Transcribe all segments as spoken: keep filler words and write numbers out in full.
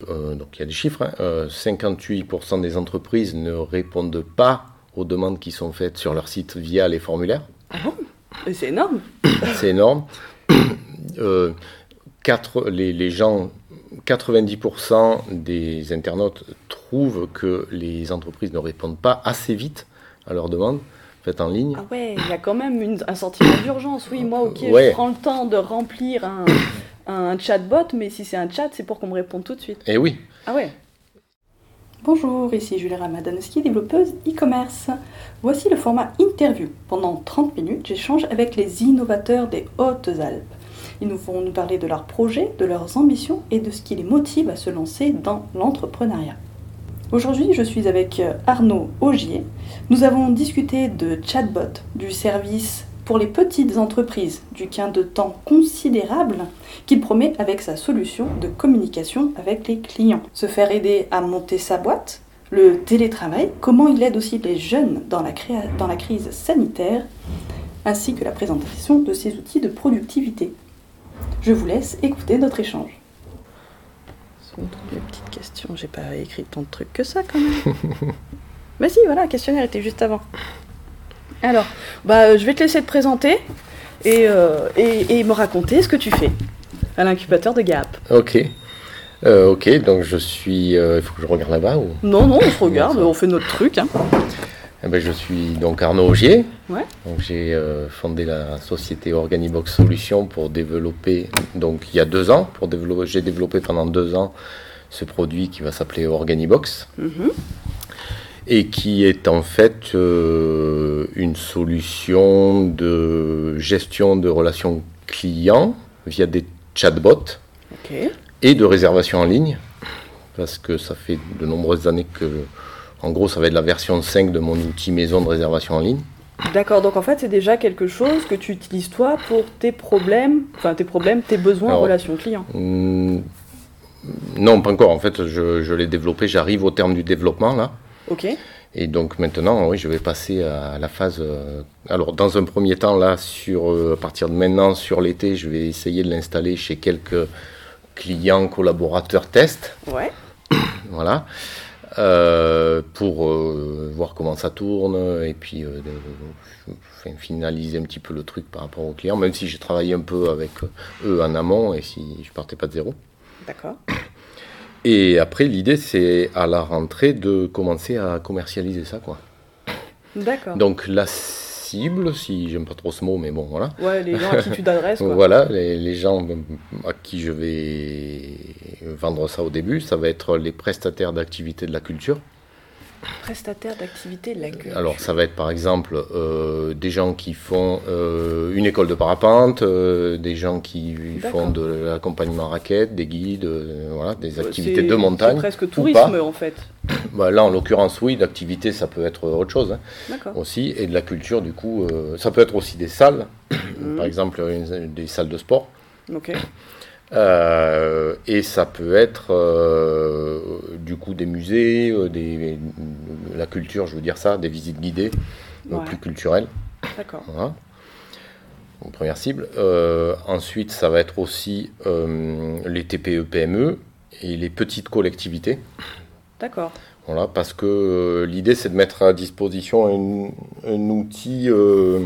euh, donc il y a des chiffres, hein, euh, cinquante-huit pour cent des entreprises ne répondent pas aux demandes qui sont faites sur leur site via les formulaires. Ah bon ? Et c'est énorme. C'est énorme. Euh, quatre, les, les gens, quatre-vingt-dix pour cent des internautes trouvent que les entreprises ne répondent pas assez vite à leurs demandes faites en ligne. Ah ouais, il y a quand même une, un sentiment d'urgence. Oui, moi, ok, Ouais. je prends le temps de remplir un, un chatbot, mais si c'est un chat, c'est pour qu'on me réponde tout de suite. Eh oui. Ah ouais. Bonjour, ici Julie Ramadanski, développeuse e-commerce. Voici le format interview. Pendant trente minutes, j'échange avec les innovateurs des Hautes-Alpes. Ils nous vont nous parler de leurs projets, de leurs ambitions et de ce qui les motive à se lancer dans l'entrepreneuriat. Aujourd'hui, je suis avec Arnaud Augier. Nous avons discuté de chatbot, du service pour les petites entreprises, du gain de temps considérable qu'il promet avec sa solution de communication avec les clients. Se faire aider à monter sa boîte, le télétravail, comment il aide aussi les jeunes dans la, créa- dans la crise sanitaire, ainsi que la présentation de ses outils de productivité. Je vous laisse écouter notre échange. On trouve les petites questions. J'ai pas écrit tant de trucs que ça quand même. Mais si, voilà, le questionnaire était juste avant. Alors, bah, je vais te laisser te présenter et, euh, et, et me raconter ce que tu fais à l'incubateur de Gap. Ok. Euh, ok, donc je suis... Il euh, faut que je regarde là-bas ou... Non, non, on se regarde, on fait notre truc. Hein. Eh ben, je suis donc Arnaud Augier. Ouais. Donc, j'ai euh, fondé la société Organibox Solutions pour développer, donc il y a deux ans, pour développer, j'ai développé pendant deux ans ce produit qui va s'appeler Organibox. Mm-hmm. Et qui est en fait euh, une solution de gestion de relations clients via des chatbots okay. et de réservation en ligne, parce que ça fait de nombreuses années que, en gros, ça va être la version cinq de mon outil maison de réservation en ligne. D'accord, donc en fait c'est déjà quelque chose que tu utilises toi pour tes problèmes, enfin tes problèmes, tes besoins Alors, en relation client. Mm, non, pas encore, en fait je, je l'ai développé, j'arrive au terme du développement là. Ok. Et donc maintenant, oui, je vais passer à la phase... Euh, alors, dans un premier temps, là, sur, euh, à partir de maintenant, sur l'été, je vais essayer de l'installer chez quelques clients, collaborateurs, tests. Ouais. Voilà. Euh, pour euh, voir comment ça tourne et puis euh, de, de, finaliser un petit peu le truc par rapport aux clients, même si j'ai travaillé un peu avec eux en amont et si je partais pas de zéro. D'accord. Et après, l'idée, c'est à la rentrée de commencer à commercialiser ça, quoi. D'accord. Donc, la cible, si j'aime pas trop ce mot, mais bon, voilà. Ouais, les gens à qui tu t'adresses, quoi. Voilà, les, les gens à qui je vais vendre ça au début, ça va être les prestataires d'activités de la culture. Prestataires d'activités de la culture. Alors, ça va être par exemple euh, des gens qui font euh, une école de parapente, euh, des gens qui D'accord. font de l'accompagnement raquette, des guides, euh, voilà, des activités c'est, de montagne. C'est presque tourisme en fait. Bah, là, en l'occurrence, oui, d'activité, ça peut être autre chose hein, D'accord. aussi. Et de la culture, du coup, euh, ça peut être aussi des salles, mmh. par exemple une, des salles de sport. Ok. Euh, et ça peut être euh, du coup des musées, euh, des, la culture, je veux dire ça, des visites guidées ouais. euh, plus culturelles. D'accord. Voilà. Une première cible. Euh, ensuite, ça va être aussi euh, les T P E P M E et les petites collectivités. D'accord. Voilà, parce que euh, l'idée, c'est de mettre à disposition un, un outil. Euh,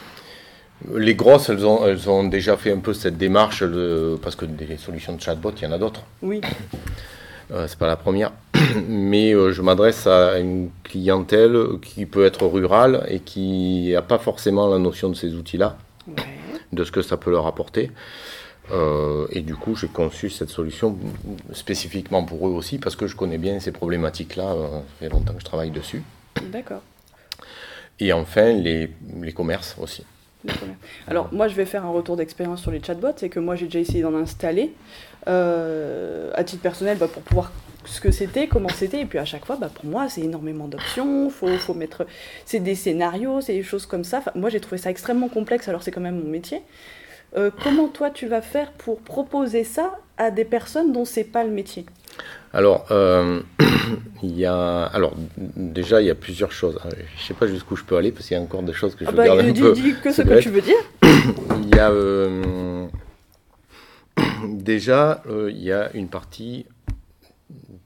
Les grosses, elles ont, elles ont déjà fait un peu cette démarche, le, parce que des solutions de chatbot, il y en a d'autres. Oui. Euh, c'est pas la première. Mais euh, je m'adresse à une clientèle qui peut être rurale et qui n'a pas forcément la notion de ces outils-là, ouais. de ce que ça peut leur apporter. Euh, et du coup, j'ai conçu cette solution spécifiquement pour eux aussi, parce que je connais bien ces problématiques-là. Euh, ça fait longtemps que je travaille dessus. D'accord. Et enfin, les, les commerces aussi. Alors moi je vais faire un retour d'expérience sur les chatbots, c'est que moi j'ai déjà essayé d'en installer euh, à titre personnel bah, pour pouvoir ce que c'était, comment c'était, et puis à chaque fois bah, pour moi c'est énormément d'options, faut, faut mettre, c'est des scénarios, c'est des choses comme ça, enfin, moi j'ai trouvé ça extrêmement complexe alors c'est quand même mon métier. Euh, comment toi tu vas faire pour proposer ça à des personnes dont c'est pas le métier ? Alors, euh, il y a, alors, déjà, il y a plusieurs choses. Je ne sais pas jusqu'où je peux aller, parce qu'il y a encore des choses que je ah bah, garde un dis, peu. Dis que ce que tu veux dire. Il y a, euh, déjà, euh, il y a une partie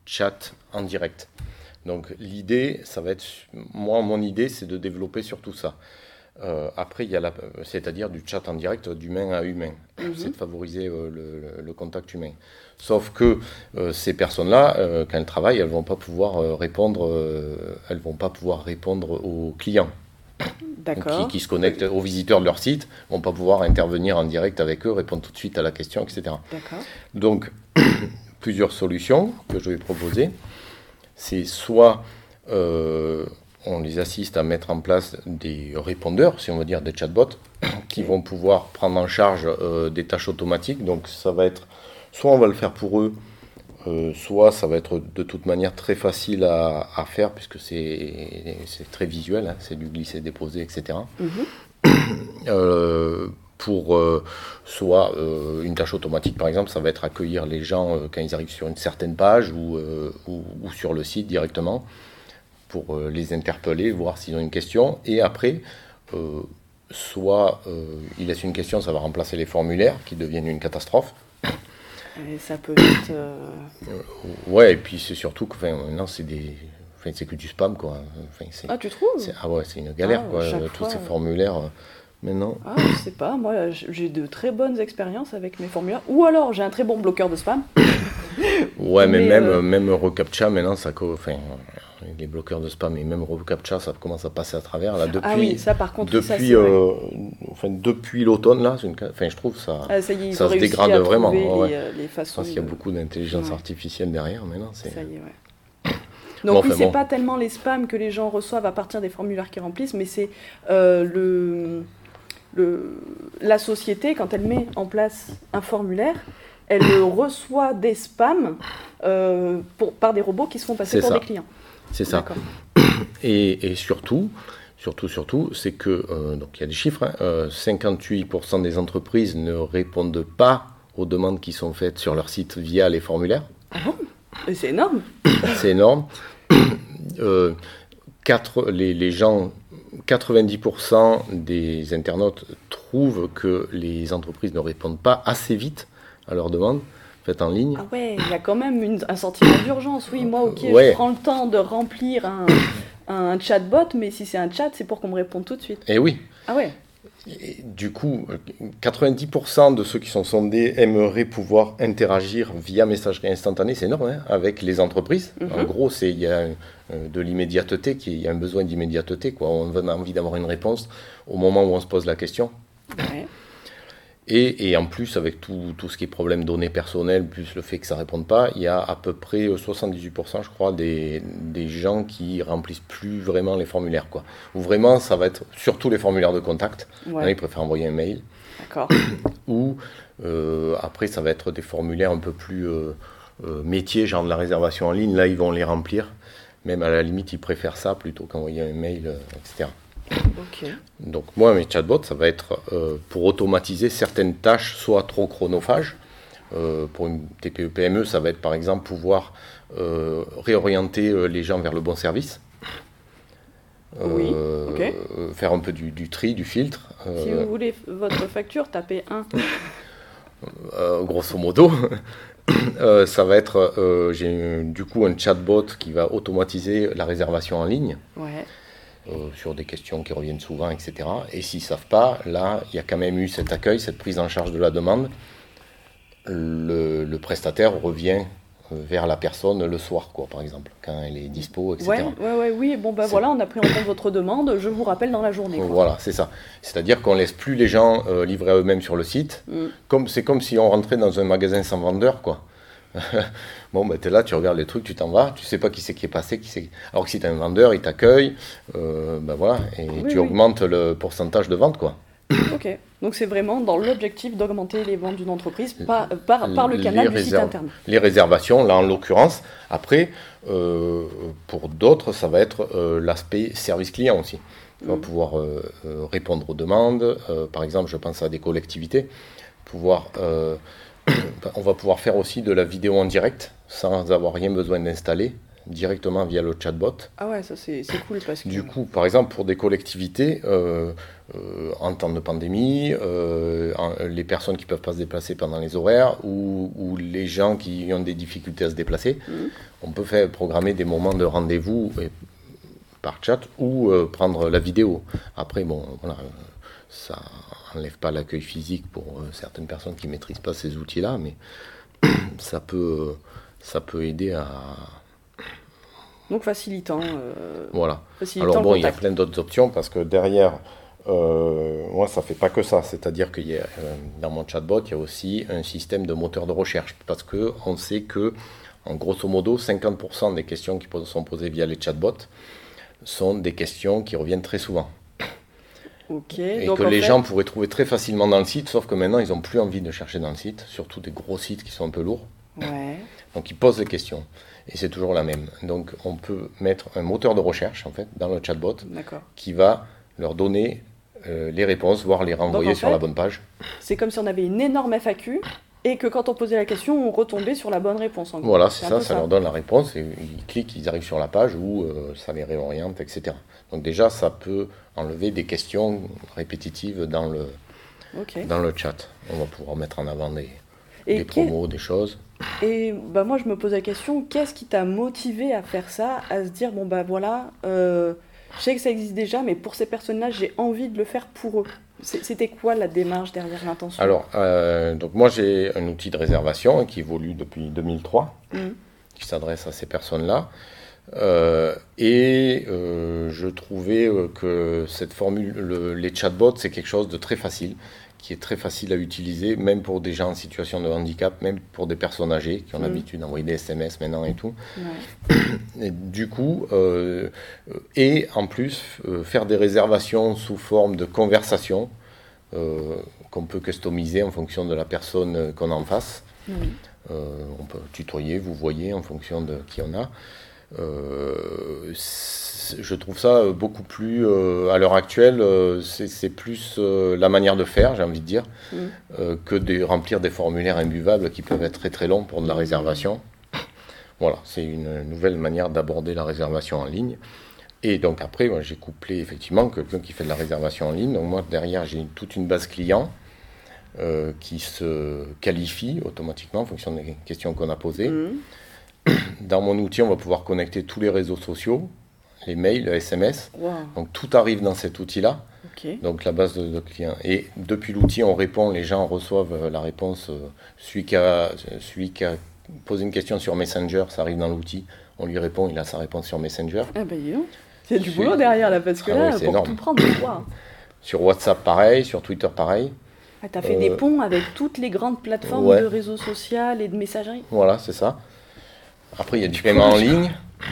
chat en direct. Donc l'idée, ça va être, moi mon idée c'est de développer surtout ça. Euh, après il y a la, c'est-à-dire du chat en direct d'humain à humain, mm-hmm. c'est de favoriser euh, le, le contact humain. Sauf que euh, ces personnes-là, euh, quand elles travaillent, elles vont pas pouvoir euh, répondre, euh, elles vont pas pouvoir répondre aux clients. D'accord. Qui, qui se connectent aux visiteurs de leur site, vont pas pouvoir intervenir en direct avec eux, répondre tout de suite à la question, et cetera. D'accord. Donc plusieurs solutions que je vais proposer. C'est soit euh, on les assiste à mettre en place des répondeurs, si on veut dire des chatbots, qui vont pouvoir prendre en charge euh, des tâches automatiques. Donc ça va être, soit on va le faire pour eux, euh, soit ça va être de toute manière très facile à, à faire, puisque c'est, c'est très visuel, hein, c'est du glisser-déposer, et cetera. Mm-hmm. euh, pour euh, soit euh, une tâche automatique par exemple, ça va être accueillir les gens euh, quand ils arrivent sur une certaine page ou, euh, ou, ou sur le site directement pour euh, les interpeller, voir s'ils ont une question, et après euh, soit euh, ils laissent une question, ça va remplacer les formulaires qui deviennent une catastrophe. Et ça peut être... Euh... Euh, ouais, et puis c'est surtout que maintenant c'est des... Enfin, c'est que du spam quoi. Enfin, c'est, ah tu trouves c'est, Ah ouais, c'est une galère ah, quoi, euh, tous ces formulaires... Euh, Maintenant. Ah, je sais pas, moi j'ai de très bonnes expériences avec mes formulaires. Ou alors j'ai un très bon bloqueur de spam. Ouais, mais, mais même, euh... même reCAPTCHA, maintenant, ça, enfin, les bloqueurs de spam et même reCAPTCHA, ça commence à passer à travers. Là, depuis, ah oui, ça par contre, depuis, ça, c'est euh, enfin, depuis l'automne, là, c'est une, enfin, je trouve ça, ah, ça, y est, ça se dégrade vraiment. Les, ouais. les façons Parce qu'il y a de... beaucoup d'intelligence ouais. artificielle derrière maintenant. C'est... Ça y est, ouais. Donc bon, oui, c'est bon. Pas tellement les spams que les gens reçoivent à partir des formulaires qu'ils remplissent, mais c'est euh, le... Le, la société, quand elle met en place un formulaire, elle reçoit des spams euh, pour, par des robots qui se font passer c'est pour ça. des clients. C'est ça. Et, et surtout, surtout, surtout, c'est que, euh, donc il y a des chiffres, hein, euh, cinquante-huit pour cent des entreprises ne répondent pas aux demandes qui sont faites sur leur site via les formulaires. Ah bon ? Et c'est énorme. C'est énorme. Euh, quatre, les, les gens... quatre-vingt-dix pour cent des internautes trouvent que les entreprises ne répondent pas assez vite à leurs demandes faites en ligne. Ah ouais, il y a quand même une, un sentiment d'urgence. Oui, moi, ok, ouais. je prends le temps de remplir un, un chatbot, mais si c'est un chat, c'est pour qu'on me réponde tout de suite. Et oui. Ah ouais. Et du coup, quatre-vingt-dix pour cent de ceux qui sont sondés aimeraient pouvoir interagir via messagerie instantanée, c'est énorme, hein, avec les entreprises. Mm-hmm. En gros, c'est, il y a euh, de l'immédiateté, il y a un besoin d'immédiateté, quoi. On a envie d'avoir une réponse au moment où on se pose la question. Ouais. Et, et en plus, avec tout, tout ce qui est problème données personnelles, plus le fait que ça ne réponde pas, il y a à peu près soixante-dix-huit pour cent, je crois, des, des gens qui remplissent plus vraiment les formulaires, quoi. Ou vraiment, ça va être surtout les formulaires de contact. Ouais. Là, ils préfèrent envoyer un mail. D'accord. Ou euh, après, ça va être des formulaires un peu plus euh, euh, métiers, genre de la réservation en ligne. Là, ils vont les remplir. Même à la limite, ils préfèrent ça plutôt qu'envoyer un mail, euh, et cetera. Okay. Donc moi, mes chatbots, ça va être euh, pour automatiser certaines tâches, soit trop chronophages. Euh, pour une T P E P M E, ça va être par exemple pouvoir euh, réorienter euh, les gens vers le bon service. Euh, oui, okay. euh, faire un peu du, du tri, du filtre. Euh, si vous voulez votre facture, tapez un. euh, grosso modo. euh, ça va être, euh, j'ai du coup un chatbot qui va automatiser la réservation en ligne. Ouais. Euh, sur des questions qui reviennent souvent, et cetera. Et s'ils ne savent pas, là, il y a quand même eu cet accueil, cette prise en charge de la demande. Le, le prestataire revient vers la personne le soir, quoi, par exemple, quand elle est dispo, et cetera. Ouais, ouais, ouais, oui, bon, ben bah, voilà, on a pris en compte votre demande, je vous rappelle dans la journée. Quoi. Voilà, c'est ça. C'est-à-dire qu'on ne laisse plus les gens euh, livrer à eux-mêmes sur le site. Mm. Comme, c'est comme si on rentrait dans un magasin sans vendeur, quoi. Bon, ben, tu es là, tu regardes les trucs, tu t'en vas, tu sais pas qui c'est qui est passé, qui c'est... alors que si tu as un vendeur, il t'accueille, euh, ben voilà, et oui, tu oui. augmentes le pourcentage de vente, quoi. Ok, donc c'est vraiment dans l'objectif d'augmenter les ventes d'une entreprise par, par, par le canal les du réserv... site internet. Les réservations, là en l'occurrence. Après, euh, pour d'autres, ça va être euh, l'aspect service client aussi. On va mmh. pouvoir euh, euh, répondre aux demandes, euh, par exemple, je pense à des collectivités, pouvoir... Euh, on va pouvoir faire aussi de la vidéo en direct sans avoir rien besoin d'installer. directement via le chatbot. Ah ouais, ça c'est, c'est cool parce que... Du coup, par exemple, pour des collectivités, euh, euh, en temps de pandémie, euh, en, les personnes qui ne peuvent pas se déplacer pendant les horaires ou, ou les gens qui ont des difficultés à se déplacer, mmh. on peut faire programmer des moments de rendez-vous et, par chat ou euh, prendre la vidéo. Après, bon, voilà, ça n'enlève pas l'accueil physique pour euh, certaines personnes qui ne maîtrisent pas ces outils-là, mais ça peut, ça peut aider à... Donc facilitant. Euh, voilà. Facilitant Alors bon, il y a contact. plein d'autres options parce que derrière, euh, moi, ça ne fait pas que ça. C'est-à-dire que euh, dans mon chatbot, il y a aussi un système de moteur de recherche parce qu'on sait que, en grosso modo, cinquante pour cent des questions qui sont posées via les chatbots sont des questions qui reviennent très souvent. Okay, et donc que les fait... gens pourraient trouver très facilement dans le site, sauf que maintenant, ils n'ont plus envie de chercher dans le site, surtout des gros sites qui sont un peu lourds. Ouais. Donc, ils posent des questions. Et c'est toujours la même. Donc, on peut mettre un moteur de recherche, en fait, dans le chatbot, D'accord. qui va leur donner euh, les réponses, voire les renvoyer donc, sur fait, la bonne page. C'est comme si on avait une énorme F A Q et que quand on posait la question, on retombait sur la bonne réponse. En voilà, c'est, c'est ça, ça, ça leur donne la réponse, et ils cliquent, ils arrivent sur la page où euh, ça les réoriente, et cetera. Donc déjà, ça peut enlever des questions répétitives dans le, okay. dans le chat. On va pouvoir mettre en avant des, et des promos, des choses. Et bah moi, je me pose la question, qu'est-ce qui t'a motivé à faire ça, à se dire, bon bah voilà, euh, je sais que ça existe déjà, mais pour ces personnes-là, j'ai envie de le faire pour eux. C'était quoi la démarche derrière l'intention? Alors, euh, donc moi j'ai un outil de réservation qui évolue depuis deux mille trois, mmh. qui s'adresse à ces personnes-là. Euh, et euh, je trouvais que cette formule, le, les chatbots, c'est quelque chose de très facile, qui est très facile à utiliser, même pour des gens en situation de handicap, même pour des personnes âgées qui ont mmh. l'habitude d'envoyer des S M S maintenant et tout. Ouais. Et du coup, euh, et en plus, euh, faire des réservations sous forme de conversation euh, qu'on peut customiser en fonction de la personne qu'on a en face. Mmh. Euh, on peut tutoyer, vous voyez, en fonction de qui on a. Euh, je trouve ça beaucoup plus, euh, à l'heure actuelle, euh, c'est, c'est plus euh, la manière de faire, j'ai envie de dire, mmh. euh, que de remplir des formulaires imbuvables qui peuvent être très très longs pour de la réservation. Voilà, c'est une nouvelle manière d'aborder la réservation en ligne. Et donc après, moi, j'ai couplé effectivement quelqu'un qui fait de la réservation en ligne. Donc moi, derrière, j'ai toute une base client euh, qui se qualifie automatiquement en fonction des questions qu'on a posées. Mmh. Dans mon outil, on va pouvoir connecter tous les réseaux sociaux, les mails, les S M S. Wow. Donc tout arrive dans cet outil-là. Okay. Donc la base de, de clients. Et depuis l'outil, on répond, les gens reçoivent la réponse. Celui qui a, celui qui a posé une question sur Messenger, ça arrive dans l'outil. On lui répond, il a sa réponse sur Messenger. Ah ben dis donc. Il y a du boulot derrière là, parce que ah là, oui, pour énorme. Tout prendre, c'est quoi. Sur WhatsApp, pareil. Sur Twitter, pareil. Ah, t'as fait euh, des ponts avec toutes les grandes plateformes ouais. de réseaux sociaux et de messagerie. Voilà, c'est ça. Après, il y a du paiement en ligne.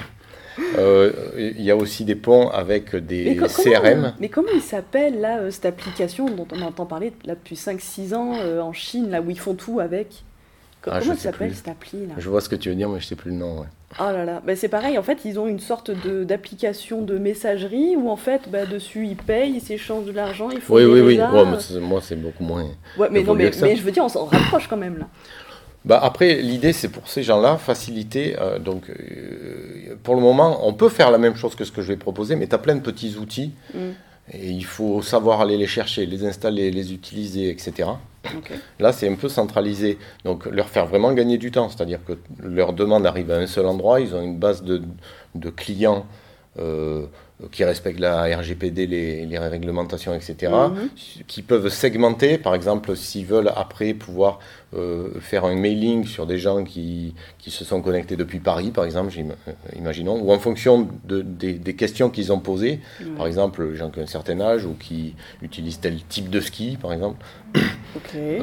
Euh, il y a aussi des ponts avec des co- C R M. Comment, mais comment il s'appelle, là, euh, cette application dont on entend parler là, depuis cinq six ans euh, en Chine, là où ils font tout avec? Co- ah, Comment elle s'appelle, cette appli là? Je vois ce que tu veux dire, mais je ne sais plus le nom. Ouais. Oh là là, bah, c'est pareil, en fait, ils ont une sorte de, d'application de messagerie où, en fait, bah, dessus, ils payent, ils s'échangent de l'argent, ils font oui, des oui, résas. Oui, ouais, mais c'est, moi, c'est beaucoup moins... Ouais, mais non, mais, mais je veux dire, on s'en rapproche quand même, là. Bah après, l'idée, c'est pour ces gens-là, faciliter. Euh, donc, euh, pour le moment, on peut faire la même chose que ce que je vais proposer, mais tu as plein de petits outils. Mm. Et il faut savoir aller les chercher, les installer, les utiliser, et cetera. Okay. Là, c'est un peu centralisé. Donc, leur faire vraiment gagner du temps. C'est-à-dire que leur demande arrive à un seul endroit. Ils ont une base de, de clients euh, qui respectent la R G P D, les, les réglementations, et cetera, mm-hmm. qui peuvent segmenter, par exemple, s'ils veulent après pouvoir euh, faire un mailing sur des gens qui, qui se sont connectés depuis Paris, par exemple, imaginons, ou en fonction de, des, des questions qu'ils ont posées, mm-hmm. par exemple, les gens qui ont un certain âge ou qui utilisent tel type de ski, par exemple. Okay.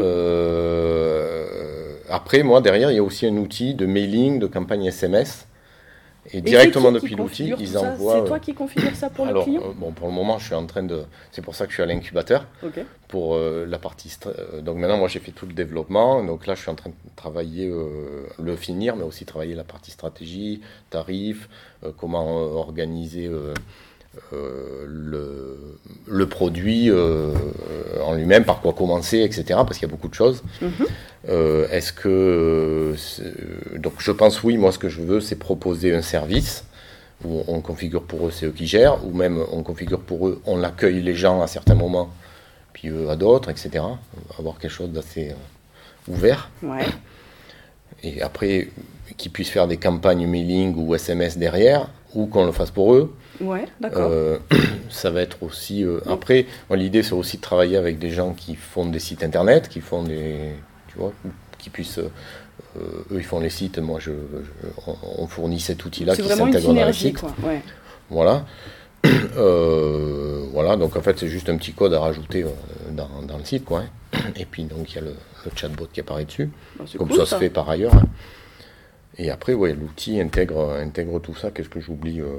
Euh, après, moi, derrière, il y a aussi un outil de mailing, de campagne S M S. Et, et directement qui, depuis qui l'outil, ils envoient... C'est toi qui configures ça pour alors, le client euh, bon, pour le moment, je suis en train de... C'est pour ça que je suis à l'incubateur. Okay. Pour euh, la partie... St... Donc maintenant, moi, j'ai fait tout le développement. Donc là, je suis en train de travailler, euh, le finir, mais aussi travailler la partie stratégie, tarifs, euh, comment euh, organiser euh, euh, le, le produit euh, en lui-même, par quoi commencer, et cetera. Parce qu'il y a beaucoup de choses. Mm-hmm. Euh, est-ce que... C'est, donc je pense oui, moi ce que je veux, c'est proposer un service où on configure pour eux, c'est eux qui gèrent, ou même on configure pour eux, on accueille les gens à certains moments, puis eux à d'autres, et cetera. Avoir quelque chose d'assez euh, ouvert. Ouais. Et après, qu'ils puissent faire des campagnes mailing ou S M S derrière, ou qu'on le fasse pour eux. Ouais, d'accord. Euh, ça va être aussi... Euh, après, moi, l'idée, c'est aussi de travailler avec des gens qui font des sites internet, qui font des... Tu vois, qui puissent... Euh, eux, ils font les sites, moi, je, je, on, on fournit cet outil-là c'est qui s'intègre dans le site. Quoi. Ouais. Voilà. Euh, voilà, donc en fait, c'est juste un petit code à rajouter euh, dans, dans le site, quoi. Hein. Et puis, donc, il y a le, le chatbot qui apparaît dessus. Bah, comme cool, ça, ça se fait par ailleurs. Hein. Et après, ouais, l'outil intègre, intègre tout ça. Qu'est-ce que j'oublie euh,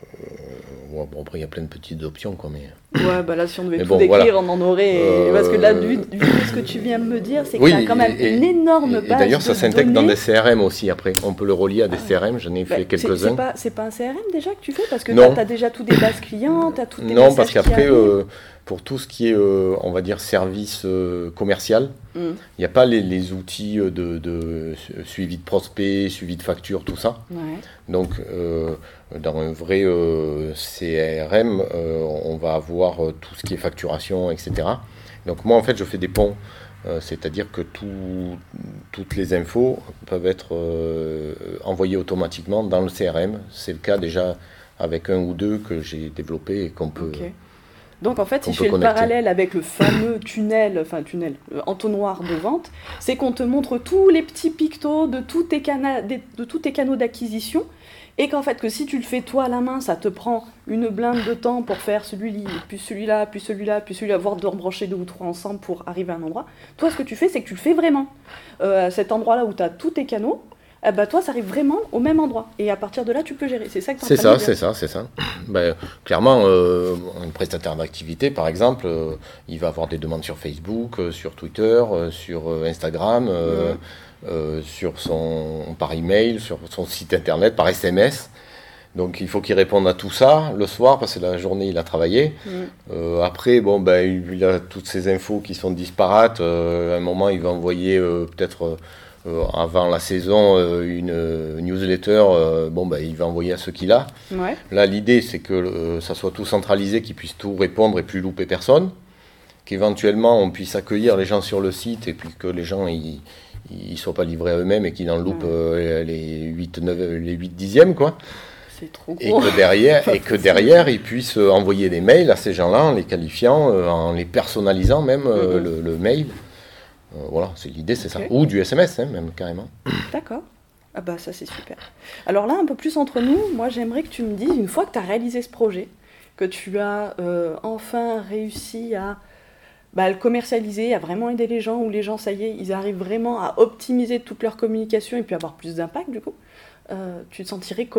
euh, ouais, bon, après, il y a plein de petites options, quoi, mais... Ouais, bah là, si on devait mais tout bon, décrire, voilà. on en aurait... Euh... Parce que là, vu, vu ce que tu viens de me dire, c'est oui, qu'il y a quand même et, une énorme et, base. Et d'ailleurs, ça de s'intègre données. dans des C R M aussi, après. On peut le relier à des ah, C R M, j'en ai bah, fait quelques-uns. C'est, c'est, pas, c'est pas un C R M déjà que tu fais? Parce que tu as déjà tous des bases clients, tu as tous tes Non, parce messages qu'après, euh, pour tout ce qui est, euh, on va dire, service euh, commercial, il mm. n'y a pas les, les outils de, de suivi de prospects, suivi de factures, tout ça. Ouais. Donc, euh, dans un vrai euh, C R M, euh, on va avoir euh, tout ce qui est facturation, et cetera. Donc, moi, en fait, je fais des ponts. Euh, c'est-à-dire que tout, toutes les infos peuvent être euh, envoyées automatiquement dans le C R M. C'est le cas déjà avec un ou deux que j'ai développé et qu'on peut... Okay. Donc en fait, si je fais le parallèle avec le fameux tunnel, enfin tunnel, euh, entonnoir de vente, c'est qu'on te montre tous les petits pictos de tous tes, cana- de, de tous tes canaux d'acquisition, et qu'en fait, que si tu le fais toi à la main, ça te prend une blinde de temps pour faire celui-là, puis celui-là, puis celui-là, puis celui-là, voire de rebrancher deux ou trois ensemble pour arriver à un endroit. Toi, ce que tu fais, c'est que tu le fais vraiment. Euh, à cet endroit-là où tu as tous tes canaux, eh ben, toi, ça arrive vraiment au même endroit. Et à partir de là, tu peux gérer. C'est ça que tu es en train de dire. C'est ça, c'est ça, c'est ça. Ben, clairement, euh, un prestataire d'activité, par exemple, euh, il va avoir des demandes sur Facebook, euh, sur Twitter, euh, sur euh, Instagram, euh, mmh. euh, sur son, par email, sur son site internet, par S M S. Donc, il faut qu'il réponde à tout ça le soir, parce que la journée, il a travaillé. Mmh. Euh, après, bon, ben, il a toutes ces infos qui sont disparates. Euh, à un moment, il va envoyer euh, peut-être... Euh, Euh, avant la saison, euh, une euh, newsletter, euh, bon, bah, il va envoyer à ceux qu'il a. Ouais. Là, l'idée, c'est que euh, ça soit tout centralisé, qu'ils puissent tout répondre et plus louper personne. Qu'éventuellement, on puisse accueillir les gens sur le site et puis que les gens ils, ils soient pas livrés à eux-mêmes et qu'ils en loupent ouais. euh, les huit dixièmes, quoi. C'est trop gros. Et que derrière, et que derrière ils puissent envoyer des mails à ces gens-là en les qualifiant, euh, en les personnalisant même, euh, mm-hmm. le, le mail. Euh, voilà, c'est l'idée, c'est okay. ça. Ou du S M S, hein, même, carrément. D'accord. Ah bah ça, c'est super. Alors là, un peu plus entre nous, moi, j'aimerais que tu me dises, une fois que tu as réalisé ce projet, que tu as euh, enfin réussi à bah, le commercialiser, à vraiment aider les gens, où les gens, ça y est, ils arrivent vraiment à optimiser toute leur communication et puis avoir plus d'impact, du coup, euh, tu te sentirais comment ?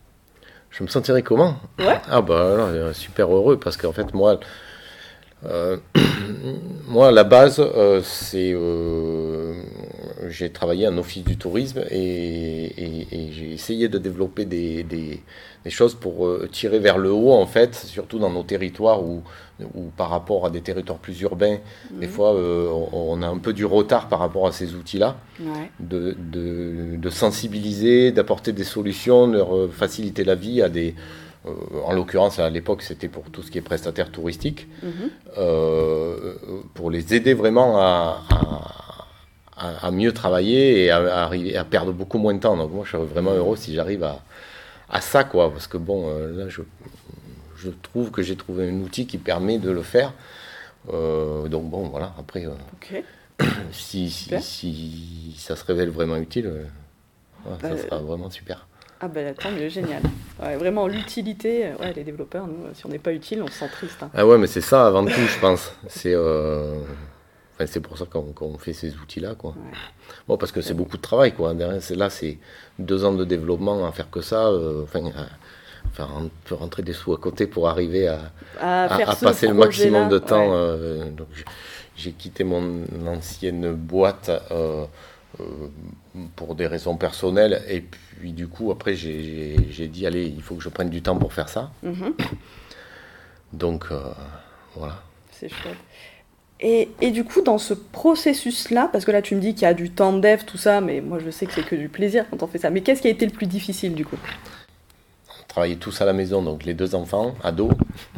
Je me sentirais comment ? Ouais. Ah bah alors, super heureux, parce qu'en fait, moi... Euh, moi, à la base, euh, c'est, euh, j'ai travaillé en office du tourisme et, et, et j'ai essayé de développer des, des, des choses pour euh, tirer vers le haut, en fait, surtout dans nos territoires où, où par rapport à des territoires plus urbains, mmh. des fois, euh, on, on a un peu du retard par rapport à ces outils-là, ouais. de, de, de sensibiliser, d'apporter des solutions, de leur faciliter la vie à des... Euh, en l'occurrence, à l'époque, c'était pour tout ce qui est prestataire touristique, mmh. euh, pour les aider vraiment à, à, à mieux travailler et à, à arriver à perdre beaucoup moins de temps. Donc moi, je serais vraiment heureux si j'arrive à, à ça, quoi, parce que bon, euh, là, je, je trouve que j'ai trouvé un outil qui permet de le faire. Euh, donc bon, voilà. Après, euh, okay. si, si, si ça se révèle vraiment utile, euh, voilà, bah, ça sera vraiment super. Ah ben tant mieux, génial. Ouais, vraiment, l'utilité, ouais, les développeurs, nous, si on n'est pas utile, on se sent triste. Hein. Ah ouais, mais c'est ça avant tout, je pense. C'est, euh... enfin, c'est pour ça qu'on, qu'on fait ces outils-là, quoi. Ouais. Bon, parce que c'est ouais. beaucoup de travail, quoi. Derrière, c'est, là, c'est deux ans de développement à faire que ça. Euh, enfin, à, enfin, on peut rentrer des sous à côté pour arriver à, à, à, à passer le maximum de temps. Ouais. Euh, donc, j'ai quitté mon ancienne boîte... Euh, euh, pour des raisons personnelles. Et puis du coup, après, j'ai, j'ai, j'ai dit, allez, il faut que je prenne du temps pour faire ça. Mm-hmm. Donc, euh, voilà. C'est chouette. Et, et du coup, dans ce processus-là, parce que là, tu me dis qu'il y a du temps de dev, tout ça, mais moi, je sais que c'est que du plaisir quand on fait ça. Mais qu'est-ce qui a été le plus difficile, du coup ? On travaillait tous à la maison, donc les deux enfants, ados,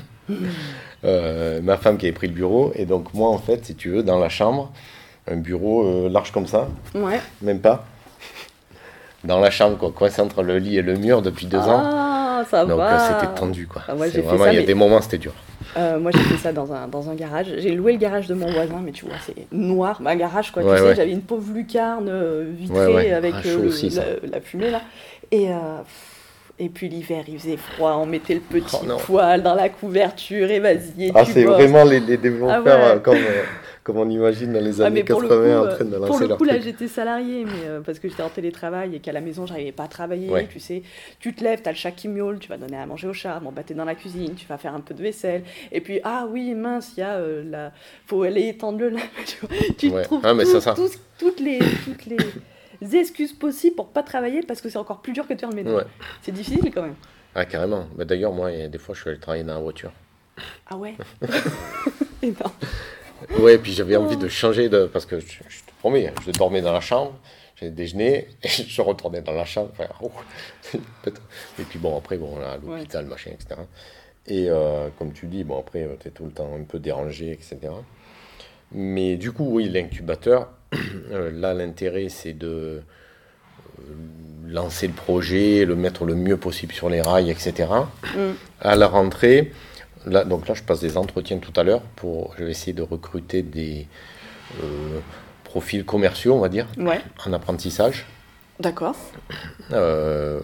euh, ma femme qui avait pris le bureau, et donc moi, en fait, si tu veux, dans la chambre, un bureau euh, large comme ça, ouais. Même pas, dans la chambre, quoi, coincé entre le lit et le mur depuis deux ah, ans. Ah, ça donc, va. Donc, c'était tendu, quoi. Ah, ouais, c'est vraiment, il y a des moments, c'était dur. Euh, moi j'ai fait ça dans un, dans un garage, j'ai loué le garage de mon voisin, mais tu vois c'est noir, ma garage quoi, ouais, tu ouais. sais, j'avais une pauvre lucarne euh, vitrée ouais, ouais. avec ah, euh, le, aussi, la, la fumée là, et, euh, et puis l'hiver il faisait froid, on mettait le petit oh, poêle dans la couverture et vas-y et ah, tu c'est bosses. Vraiment les, les développeurs ah, ouais. comme... Euh... Comme on imagine dans les années ah, quatre-vingts coup, en train de lancer Pour le leur coup, là, truc. j'étais salariée, mais euh, parce que j'étais en télétravail et qu'à la maison, j'arrivais pas à travailler. Ouais. Tu sais, tu te lèves, t'as le chat qui miaule, tu vas donner à manger au chat, bon, bah, t'es dans la cuisine, tu vas faire un peu de vaisselle. Et puis, ah oui, mince, il y a euh, la... faut aller étendre le linge. Tu ouais. te trouves ah, mais tout, ça, ça. Tout, toutes les... Toutes les... excuses possibles pour pas travailler parce que c'est encore plus dur que de faire le ménage. Ouais. C'est difficile quand même. Ah, carrément. Bah, d'ailleurs, moi, des fois, je suis allé travailler dans la voiture. Ah ouais. Énorme. Ouais, puis j'avais envie de changer de... Parce que je, je te promets, je dormais dans la chambre, j'ai déjeuné, et je retournais dans la chambre. Enfin, oh. Et puis bon, après, bon, là, à l'hôpital, ouais. machin, et cetera. Et euh, comme tu dis, bon, après, tu es tout le temps un peu dérangé, et cetera. Mais du coup, oui, l'incubateur, euh, là, l'intérêt, c'est de euh, lancer le projet, le mettre le mieux possible sur les rails, et cetera. Mm. À la rentrée... Là, donc là, je passe des entretiens tout à l'heure pour, je vais essayer de recruter des euh, profils commerciaux, on va dire, ouais. en apprentissage. D'accord. Euh,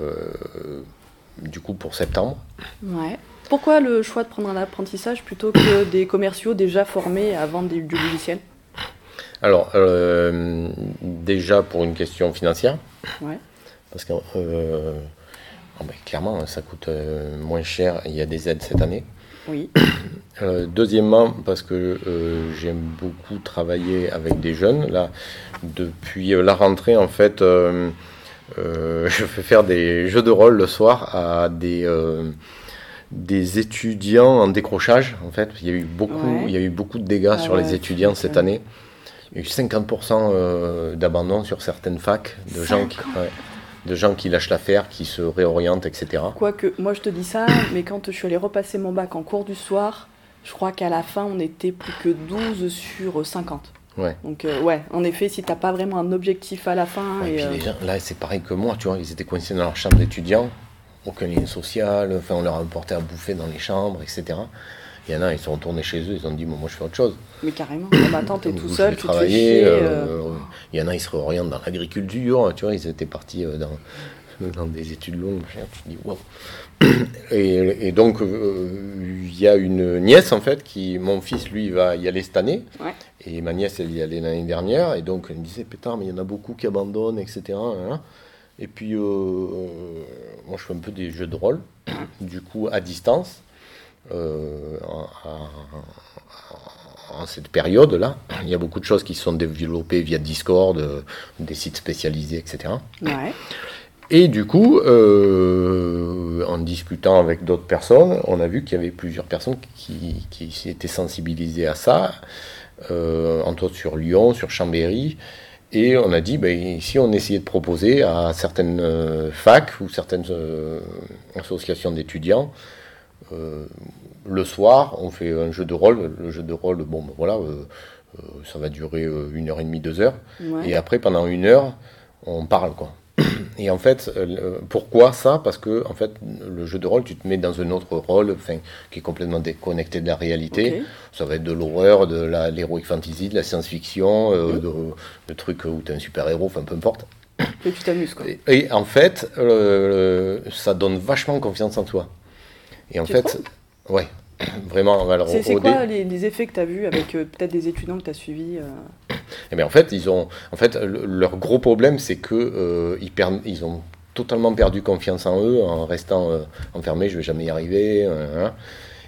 du coup, pour septembre. Ouais. Pourquoi le choix de prendre un apprentissage plutôt que des commerciaux déjà formés à vendre du, du logiciel ? Alors, euh, déjà pour une question financière. Ouais. Parce que euh, oh ben, clairement, ça coûte euh, moins cher. Il y a des aides cette année. Oui. Euh, deuxièmement, parce que euh, j'aime beaucoup travailler avec des jeunes. Là, depuis euh, la rentrée, en fait, euh, euh, je fais faire des jeux de rôle le soir à des, euh, des étudiants en décrochage. En fait, il y a eu beaucoup, ouais. il y a eu beaucoup de dégâts ah, sur ouais, les étudiants cette année. Il y a eu cinquante pour cent euh, d'abandon sur certaines facs de gens qui... Ouais. de gens qui lâchent l'affaire, qui se réorientent, et cetera. Quoique, moi je te dis ça, mais quand je suis allée repasser mon bac en cours du soir, je crois qu'à la fin, on était plus que douze sur cinquante. Ouais. Donc, euh, ouais, en effet, si t'as pas vraiment un objectif à la fin... Ouais, et puis euh... les gens, là, c'est pareil que moi, tu vois, ils étaient coincés dans leur chambre d'étudiants, aucun lien social, enfin, on leur a apporté à bouffer dans les chambres, et cetera. Il y en a, ils sont retournés chez eux, ils ont dit, bon, moi je fais autre chose. Mais carrément, maintenant t'es tout seul, tu te fais chier. Euh, euh... Il y en a, ils se réorientent dans l'agriculture, tu vois, ils étaient partis dans, dans des études longues, tu te dis, wow. Et, et donc, euh, il y a une nièce, en fait, qui, mon fils, lui, va y aller cette année, ouais. Et ma nièce, elle y allait l'année dernière, et donc, elle me disait, pétard, mais il y en a beaucoup qui abandonnent, et cetera. Hein. Et puis, euh, moi, je fais un peu des jeux de rôle, du coup, à distance. Euh, en, en, en cette période-là, il y a beaucoup de choses qui sont développées via Discord, euh, des sites spécialisés, et cetera. Ouais. Et du coup, euh, en discutant avec d'autres personnes, on a vu qu'il y avait plusieurs personnes qui, qui s'étaient sensibilisées à ça, euh, entre autres sur Lyon, sur Chambéry. Et on a dit, ben, si on essayait de proposer à certaines euh, facs ou certaines euh, associations d'étudiants, Euh, le soir, on fait un jeu de rôle. Le jeu de rôle, bon, ben voilà, euh, euh, ça va durer euh, une heure et demie, deux heures. Ouais. Et après, pendant une heure, on parle, quoi. Et en fait, euh, pourquoi ça ? Parce que, en fait, le jeu de rôle, tu te mets dans un autre rôle, enfin, qui est complètement déconnecté de la réalité. Okay. Ça va être de l'horreur, de la, l'heroic fantasy, de la science-fiction, euh, mmh. de, de trucs où tu es un super-héros, enfin, peu importe. Et tu t'amuses, quoi. Et, et en fait, euh, ça donne vachement confiance en toi. Et en tu fait, ouais, vraiment. Alors, c'est c'est au quoi dé... les, les effets que tu as vus avec euh, peut-être des étudiants que tu as suivis euh... Eh bien, en fait, ils ont, en fait, le, leur gros problème, c'est que euh, ils, perdent, ils ont totalement perdu confiance en eux en restant euh, enfermés. Je vais jamais y arriver. Euh, hein.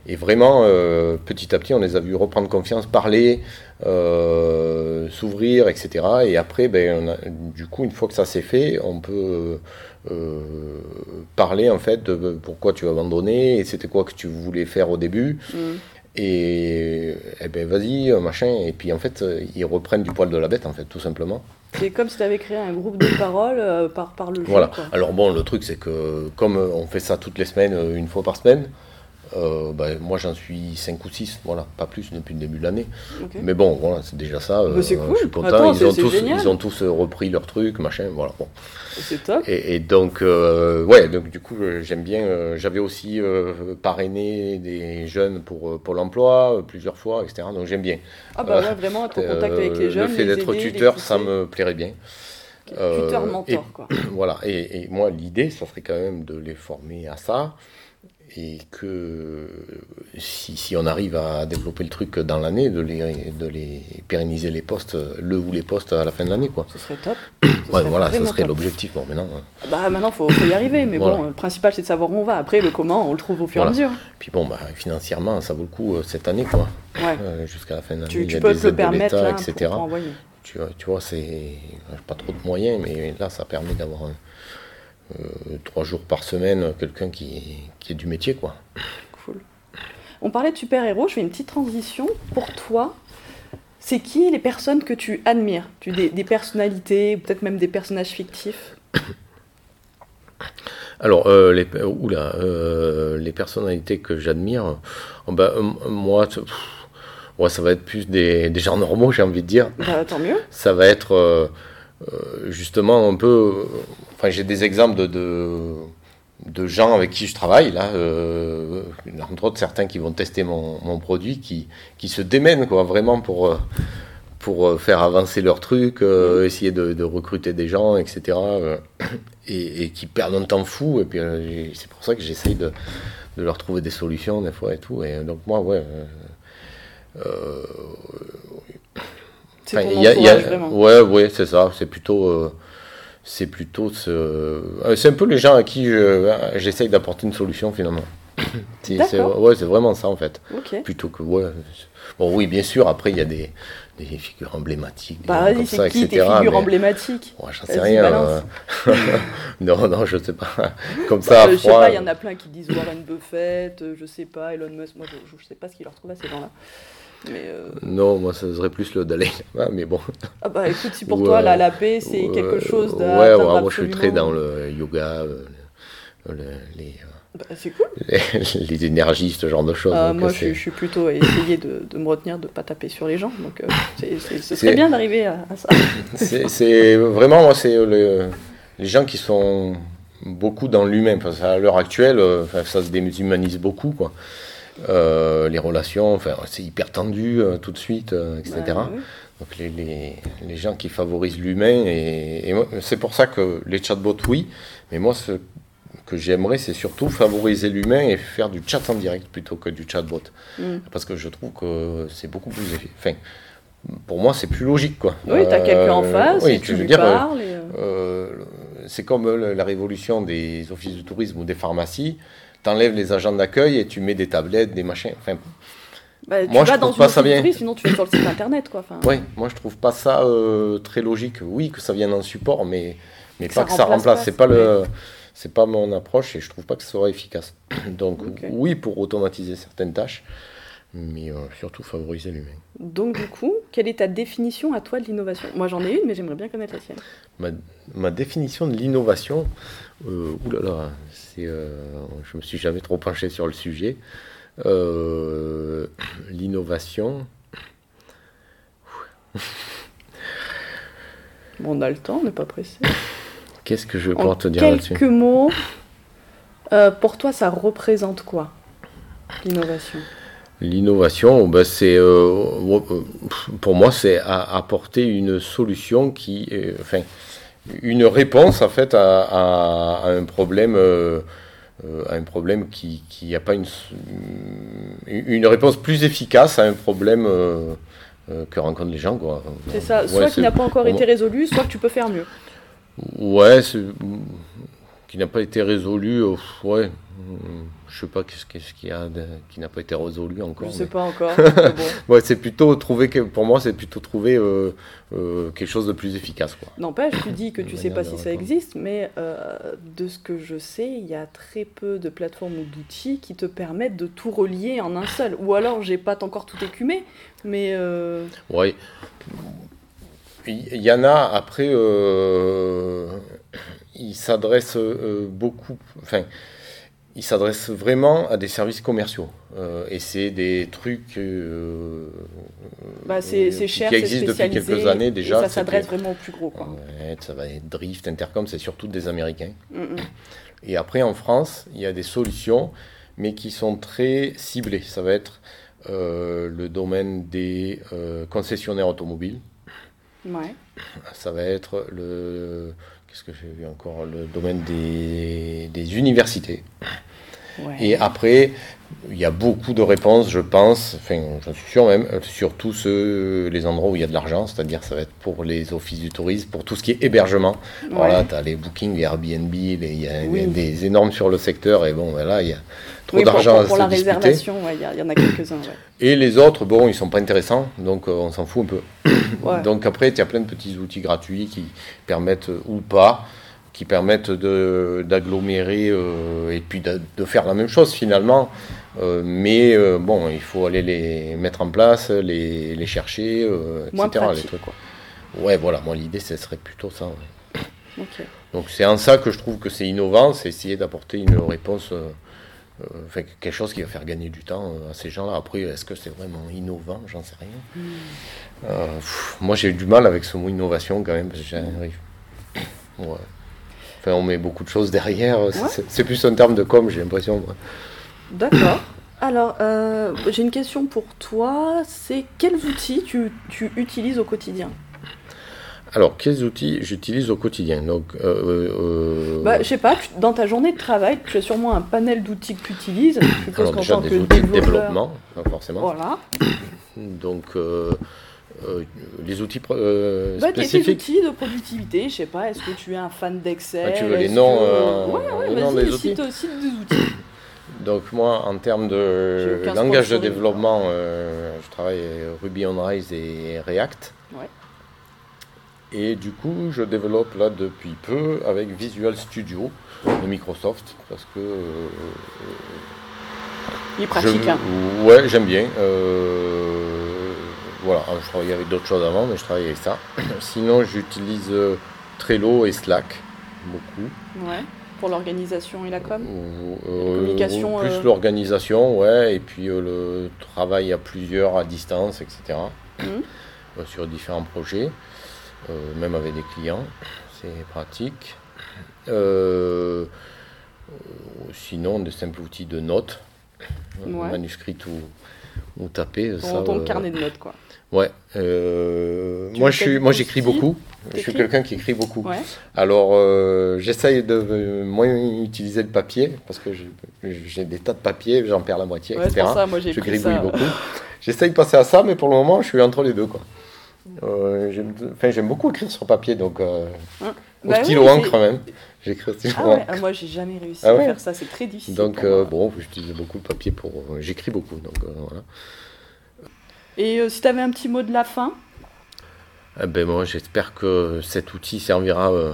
et vraiment, euh, petit à petit, on les a vus reprendre confiance, parler, euh, s'ouvrir, et cetera. Et après, ben, on a, du coup, une fois que ça s'est fait, on peut euh, parler en fait de pourquoi tu as abandonné et c'était quoi que tu voulais faire au début. Mmh. Et, et ben vas-y, machin. Et puis en fait, ils reprennent du poil de la bête, en fait, tout simplement. C'est comme si tu avais créé un groupe de parole euh, par, par le jeu. Voilà. Quoi. Alors bon, le truc, c'est que comme on fait ça toutes les semaines, une fois par semaine, euh, ben, moi j'en suis cinq ou six, voilà, pas plus depuis le début de l'année. Okay. Mais bon, voilà, c'est déjà ça. Euh, c'est cool. Je suis content. Attends, ils, c'est, ont c'est tous, génial. ils ont tous repris leur truc, machin, voilà. Bon. C'est top. Et, et donc, euh, ouais, donc du coup, j'aime bien. Euh, j'avais aussi euh, parrainé des jeunes pour euh, Pôle emploi euh, plusieurs fois, et cetera. Donc j'aime bien. Ah bah ouais, vraiment être en contact euh, avec les jeunes. Le fait les d'être aider, tuteur, ça me plairait bien. Okay. Tuteur mentor, et, quoi. Voilà. Et, et moi, l'idée, ça serait quand même de les former à ça. Et que si, si on arrive à développer le truc dans l'année, de les, de les pérenniser les postes, le ou les postes à la fin de l'année, quoi. Ce serait top. Ce ouais, serait voilà, ce serait top. l'objectif. Bon, maintenant, bah, maintenant, il faut, faut y arriver. Mais voilà. Bon, le principal, c'est de savoir où on va. Après, le comment, on le trouve au fur et voilà. à mesure. Puis bon, bah, financièrement, ça vaut le coup euh, cette année, quoi. Ouais. Euh, jusqu'à la fin de l'année, tu, il y tu a peux des te le aides permettre, de l'État, là, et cetera. Pour, pour tu, tu vois, c'est pas trop de moyens, mais là, ça permet d'avoir un, euh, trois jours par semaine quelqu'un qui, qui est du métier, quoi. Cool. On parlait de super-héros, je fais une petite transition. Pour toi, c'est qui les personnes que tu admires tu, des, des personnalités, peut-être même des personnages fictifs? Alors, euh, les, oula, euh, les personnalités que j'admire, oh bah, euh, moi, pff, ouais, ça va être plus des, des gens normaux, j'ai envie de dire. Bah, tant mieux. Ça va être euh, euh, justement un peu... Enfin, j'ai des exemples de... de de gens avec qui je travaille, là, euh, entre autres certains qui vont tester mon, mon produit, qui, qui se démènent, quoi, vraiment pour, pour faire avancer leur truc, euh, mmh. essayer de, de recruter des gens, et cetera. Euh, et, et qui perdent un temps fou, et puis euh, c'est pour ça que j'essaye de, de leur trouver des solutions des fois et tout. Et donc moi, ouais... Euh, c'est ton entourage, y a, vraiment. Ouais, ouais, c'est ça, c'est plutôt... Euh, c'est plutôt ce... c'est un peu les gens à qui je, j'essaye d'apporter une solution finalement. c'est, c'est, ouais, c'est vraiment ça en fait. Okay. Plutôt que ouais. Bon oui, bien sûr. Après il y a des, des figures emblématiques, bah, comme c'est ça, qui, et cetera. Tes figures mais... emblématiques. Ouais, j'en sais rien. Euh... non, non, je sais pas. Comme ça. Bah, à je froid, sais pas. Il y en a plein qui disent Warren Buffett. Je sais pas. Elon Musk. Moi, je, je sais pas ce qu'ils leur trouvent à ces gens-là. Mais euh... Non, moi ça serait plus le Dalai Lama, mais bon. Ah bah écoute, si pour ouais, toi la, la paix c'est ouais, quelque chose d'atteindre ouais, ouais, moi je suis très dans le yoga, euh, le, les, bah, c'est cool. les, les énergies, ce genre de choses. Euh, moi je, je suis plutôt à essayer de, de me retenir de ne pas taper sur les gens, donc euh, c'est, c'est, ce serait c'est... bien d'arriver à, à ça. c'est, c'est vraiment, moi c'est le, les gens qui sont beaucoup dans l'humain, parce qu'à l'heure actuelle, ça se déshumanise beaucoup, quoi. Euh, les relations, enfin, c'est hyper tendu euh, tout de suite, euh, et cetera. Ouais, ouais. Donc les, les, les gens qui favorisent l'humain, et, et moi, c'est pour ça que les chatbots, oui, mais moi ce que j'aimerais, c'est surtout favoriser l'humain et faire du chat en direct plutôt que du chatbot. Mm. Parce que je trouve que c'est beaucoup plus efficace. Enfin, pour moi, c'est plus logique, quoi. Oui, euh, tu as quelqu'un en face, oui, et tu lui dire, parles. Et... Euh, c'est comme euh, la révolution des offices de tourisme ou des pharmacies. T'enlèves les agents d'accueil et tu mets des tablettes, des machins. Enfin, bah, tu moi, vas je dans trouve pas ça bien. Prix, sinon tu es sur le site internet, quoi. Enfin... Oui, moi je trouve pas ça euh, très logique. Oui, que ça vienne en support, mais, mais pas que ça remplace. Pas, c'est pas le, c'est pas mon approche et je trouve pas que ce soit efficace. Donc okay. Oui, pour automatiser certaines tâches, mais euh, surtout favoriser l'humain. Donc du coup, quelle est ta définition à toi de l'innovation? Moi j'en ai une, mais j'aimerais bien connaître la sienne. Ma, ma définition de l'innovation, euh, oulala, c'est, euh, je me suis jamais trop penché sur le sujet. Euh, l'innovation. Bon, on a le temps, on n'est pas pressé. Qu'est-ce que je vais en pouvoir te dire là-dessus? Quelques mots, euh, pour toi, ça représente quoi, l'innovation? L'innovation, ben c'est, euh, pour moi, c'est à, apporter une solution qui, euh, enfin, une réponse en fait à, à, à un problème, euh, à un problème qui, qui n'a pas une, une réponse plus efficace à un problème euh, euh, que rencontrent les gens, quoi. C'est ça, soit ouais, qui c'est, n'a pas encore été résolu, soit que tu peux faire mieux. Ouais, c'est, qui n'a pas été résolu, euh, ouais, je sais pas qu'est-ce, qu'est-ce qu'il y a de, qui n'a pas été résolu encore. Je mais... sais pas encore. Bon. Ouais, c'est plutôt trouver, que, pour moi, c'est plutôt trouver euh, euh, quelque chose de plus efficace, quoi. N'empêche, tu dis que tu sais pas si ça existe, mais euh, de ce que je sais, il y a très peu de plateformes ou d'outils qui te permettent de tout relier en un seul. Ou alors, j'ai pas encore tout écumé, mais... Euh... Ouais. Il y en a, après, euh, ils s'adressent euh, beaucoup, enfin, ils s'adressent vraiment à des services commerciaux. Euh, et c'est des trucs euh, bah c'est, c'est cher, qui existent depuis quelques années déjà. Et ça s'adresse vraiment aux plus gros, quoi. Ouais, ça va être Drift, Intercom, c'est surtout des Américains. Mm-mm. Et après, en France, il y a des solutions, mais qui sont très ciblées. Ça va être euh, le domaine des euh, concessionnaires automobiles. Ouais. Ça va être le, qu'est-ce que j'ai vu encore, le domaine des, des universités. Ouais. Et après, il y a beaucoup de réponses, je pense, enfin, j'en suis sûr même, sur tous ceux, les endroits où il y a de l'argent, c'est-à-dire ça va être pour les offices du tourisme, pour tout ce qui est hébergement. Ouais. Voilà, tu as les Booking, les Airbnb, il y a oui. des, des énormes sur le secteur, et bon, là, il y a trop oui, d'argent pour, pour, pour à se la disputer. réservation, il ouais, y, y en a quelques-uns. Ouais. Et les autres, bon, ils sont pas intéressants, donc euh, on s'en fout un peu. Ouais. Donc après, il y a plein de petits outils gratuits qui permettent, euh, ou pas, qui permettent de, d'agglomérer euh, et puis de, de faire la même chose finalement. Euh, mais euh, bon, il faut aller les mettre en place, les, les chercher, euh, et cetera. Moins pratique, les trucs. Quoi. Ouais, voilà, moi l'idée, ce serait plutôt ça. Ouais. Okay. Donc c'est en ça que je trouve que c'est innovant, c'est essayer d'apporter une réponse, euh, euh, enfin, quelque chose qui va faire gagner du temps euh, à ces gens-là. Après, est-ce que c'est vraiment innovant? J'en sais rien. Mm. Euh, pff, moi, j'ai eu du mal avec ce mot innovation quand même, parce que j'arrive. Ouais. Enfin, on met beaucoup de choses derrière. Ouais. C'est, c'est plus un terme de com, j'ai l'impression. Moi. D'accord. Alors, euh, j'ai une question pour toi. C'est quels outils tu, tu utilises au quotidien? Alors, quels outils j'utilise au quotidien? Donc, euh, euh... bah, je sais pas, tu, dans ta journée de travail, tu as sûrement un panel d'outils que tu utilises. Je Alors, qu'en déjà, tant des que outils développeur... de développement, forcément. Voilà. Donc... Euh... Euh, les outils euh, bah, spécifiques. Tes outils de productivité, je sais pas, est-ce que tu es un fan d'Excel? Ah, tu veux les noms, que... euh, ouais, ouais, les vas-y, noms des outils. Cite, cite des outils. Donc moi, en termes de langage de développement, euh, je travaille Ruby on Rails et React. Ouais. Et du coup, je développe là depuis peu avec Visual Studio de Microsoft parce que euh, il est pratique. Je, hein. Ouais, j'aime bien. Euh, Voilà, je travaillais avec d'autres choses avant, mais je travaille avec ça. Sinon, j'utilise Trello et Slack, beaucoup. Ouais, pour l'organisation et la com euh, la communication. Plus euh... l'organisation, ouais, et puis euh, le travail à plusieurs, à distance, et cetera. Mmh. Euh, sur différents projets, euh, même avec des clients, c'est pratique. Euh, sinon, de simples outils de notes, ouais. manuscrites ou, ou tapés. Ton, ça, ton euh, carnet de notes, quoi. Ouais, euh, moi, je suis, moi j'écris beaucoup, je suis quelqu'un qui écrit beaucoup. Ouais. Alors euh, j'essaye de euh, moins utiliser le papier, parce que j'ai, j'ai des tas de papier, j'en perds la moitié, ouais, et cetera. C'est pour ça, moi j'ai je pris gribouille ça. beaucoup. J'essaye de passer à ça, mais pour le moment je suis entre les deux, quoi. Euh, j'aime, enfin, j'aime beaucoup écrire sur papier, donc euh, hein au bah stylo oui, encre c'est... même. J'écris au stylo ah ouais, encre. Moi j'ai jamais réussi ah à ouais. faire ça, c'est très difficile. Donc euh, bon, j'utilise beaucoup le papier pour, euh, j'écris beaucoup, donc euh, voilà. Et euh, si tu avais un petit mot de la fin? Eh ben moi, j'espère que cet outil servira euh,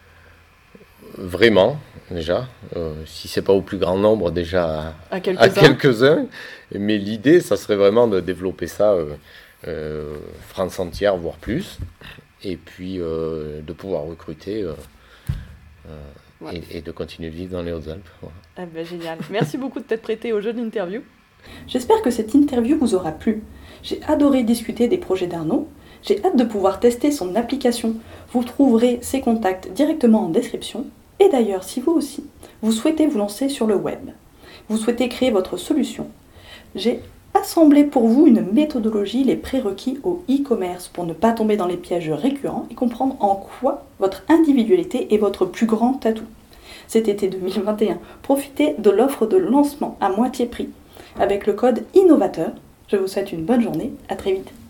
vraiment, déjà. Euh, si ce n'est pas au plus grand nombre, déjà à, à, quelques-uns. à quelques-uns. Mais l'idée, ça serait vraiment de développer ça euh, euh, France entière, voire plus. Et puis euh, de pouvoir recruter euh, euh, ouais. et, et de continuer de vivre dans les Hautes-Alpes. Voilà. Ah ben, génial. Merci beaucoup de t'être prêté au jeu d'interview. J'espère que cette interview vous aura plu. J'ai adoré discuter des projets d'Arnaud. J'ai hâte de pouvoir tester son application. Vous trouverez ses contacts directement en description. Et d'ailleurs, si vous aussi, vous souhaitez vous lancer sur le web, vous souhaitez créer votre solution, j'ai assemblé pour vous une méthodologie, les prérequis au e-commerce pour ne pas tomber dans les pièges récurrents et comprendre en quoi votre individualité est votre plus grand atout. Cet été deux mille vingt et un, profitez de l'offre de lancement à moitié prix avec le code innovateur. Je vous souhaite une bonne journée, à très vite.